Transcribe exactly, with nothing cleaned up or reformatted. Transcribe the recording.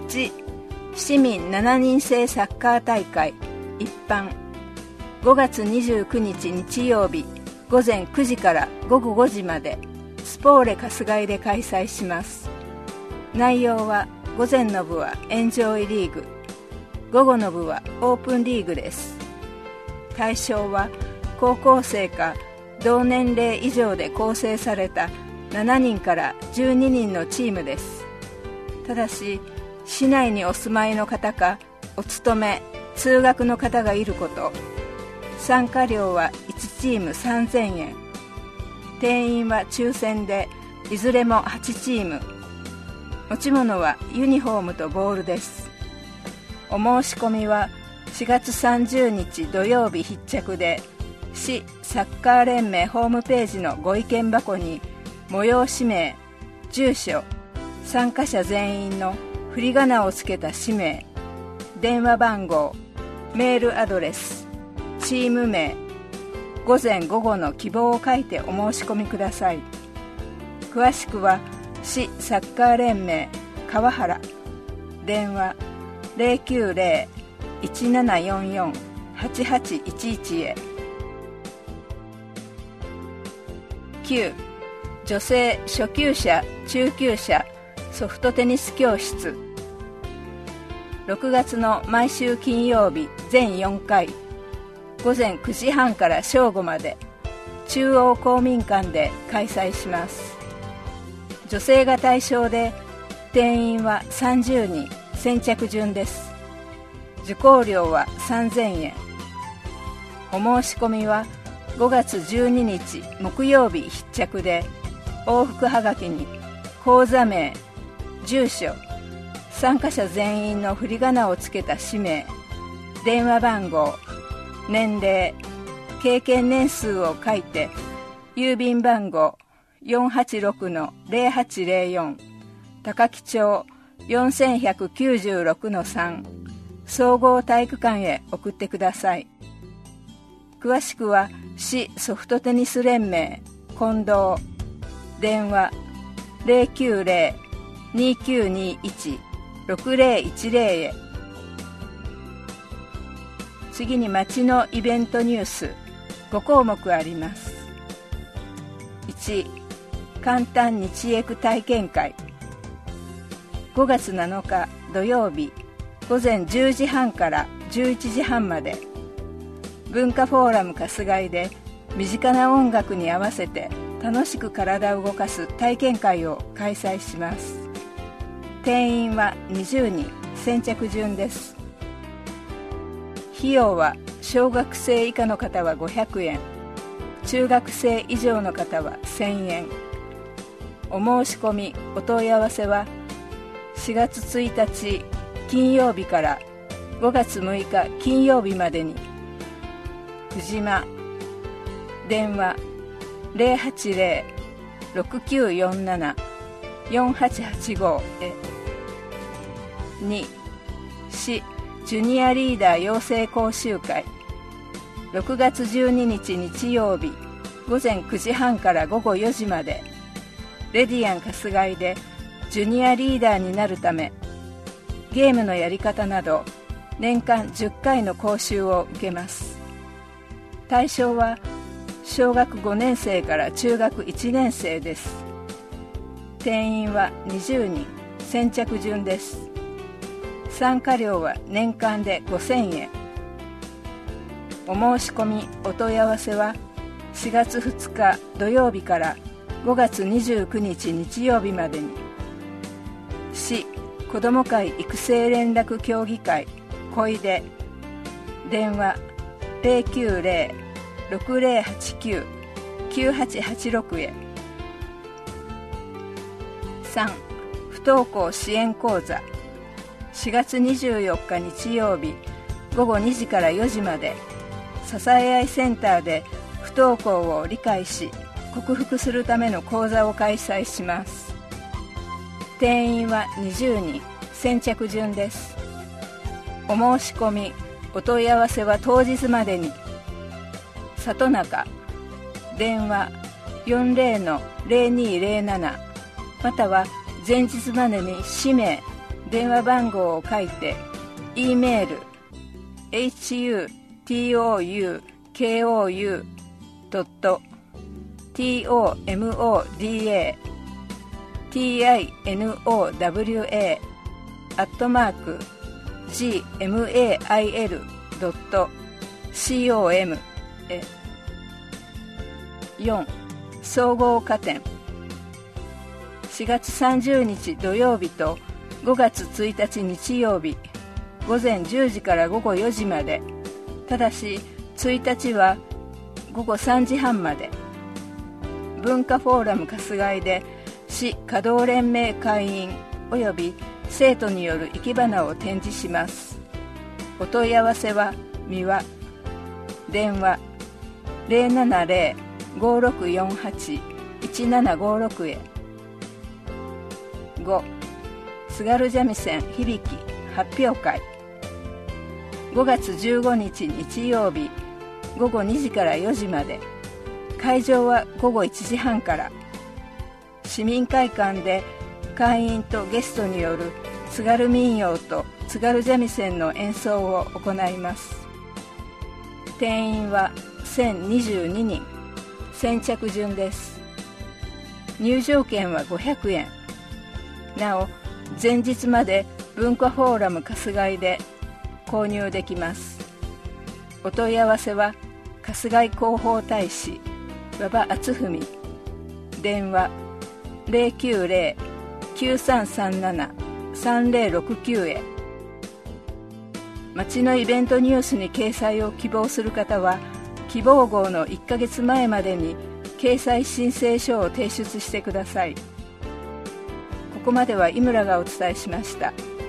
いち市民しちにん制サッカー大会一般ごがつにじゅうくにち日曜日ごぜんくじからごごごじまでスポーレ春日井で開催します。内容は午前の部はエンジョイリーグ、午後の部はオープンリーグです。対象は高校生か同年齢以上で構成されたしちにんからじゅうににんのチームです。ただし市内にお住まいの方かお勤め通学の方がいること。参加料はいちチームさんぜんえん。定員は抽選でいずれもはちチーム。持ち物はユニフォームとボールです。お申し込みはしがつさんじゅうにち土曜日必着で、市サッカー連盟ホームページのご意見箱に催し名、住所、参加者全員の振り仮名をつけた氏名、電話番号、メールアドレス、チーム名、午前午後の希望を書いてお申し込みください。詳しくは市サッカー連盟川原、電話 ゼロきゅうゼロ いちななよんよん はちはちいちいち へ。きゅう女性初級者中級者ソフトテニス教室。ろくがつの毎週金曜日全よんかい、ごぜんくじはんから正午まで中央公民館で開催します。女性が対象で定員はさんじゅうにん、先着順です。受講料はさんぜんえん。お申し込みはごがつじゅうににち木曜日必着で、往復はがきに講座名、住所、参加者全員の振り仮名をつけた氏名、電話番号、年齢、経験年数を書いて、郵便番号 よんはちろくのゼロはちゼロよん 高木町 よんせんひゃくきゅうじゅうろくのさん 総合体育館へ送ってください。詳しくは市ソフトテニス連盟近藤、電話 ゼロきゅうゼロ にきゅうにいち ろくゼロいちゼロ へ。次に町のイベントニュースごこうもくあります。いち簡単日エク体験会。ごがつなのか土曜日ごぜんじゅうじはんからじゅういちじはんまで、文化フォーラム春日井で身近な音楽に合わせて楽しく体を動かす体験会を開催します。定員はにじゅうにん、先着順です。費用は小学生以下の方はごひゃくえん、中学生以上の方はせんえん。お申し込みお問い合わせはしがつついたち金曜日からごがつむいか金曜日までに。藤間、電話 ゼロはちゼロ ろくきゅうよんなな よんはちはちご へ。に市ジュニアリーダー養成講習会。ろくがつじゅうににち日曜日ごぜんくじはんからごごよじまで、レディアン春日井でジュニアリーダーになるため、ゲームのやり方など年間じゅっかいの講習を受けます。対象は小学ごねんせいから中学いちねんせいです。定員はにじゅうにん、先着順です。参加料は年間でごせんえん。お申し込みお問い合わせはしがつふつか土曜日からごがつにじゅうくにち日曜日までに。市子ども会育成連絡協議会小出、電話 ゼロきゅうゼロ ろくゼロはちきゅう きゅうはちはちろく へ。さん不登校支援講座。しがつにじゅうよっか日曜日ごごにじからよじまで、支え合いセンターで不登校を理解し克服するための講座を開催します。定員はにじゅうにん、先着順です。お申し込みお問い合わせは当日までに。里中、電話 よんゼロのゼロにゼロなな または前日までに氏名、 電話番号を書いて E メール エイチユートゥーオーユーケーオーユードットトモダティナワアットマーク ジーエムエーアイエルドットコム へ。よん. 総合加点。しがつさんじゅうにち土曜日とごがつついたち日曜日、午前じゅうじから午後よじまで、ただしついたちは午後さんじはんまで。文化フォーラム春日井で市稼働連盟会員および生徒による生け花を展示します。お問い合わせは三輪、電話 ゼロななゼロ ごろくよんはち いちななごろく へ。ご. 津軽三味線響き発表会。ごがつじゅうごにち日曜日ごごにじからよじまで。会場はごごいちじはんから。市民会館で会員とゲストによる津軽民謡と津軽三味線の演奏を行います。定員はせんにじゅうににん、先着順です。入場券はごひゃくえん。なお、前日まで文化フォーラム春日井で購入できます。お問い合わせは春日井広報大使馬場敦文、電話 ゼロきゅうゼロ きゅうさんさんなな さんゼロろくきゅう へ。町のイベントニュースに掲載を希望する方は、希望号のいっかげつまえまでに掲載申請書を提出してください。ここまでは井村がお伝えしました。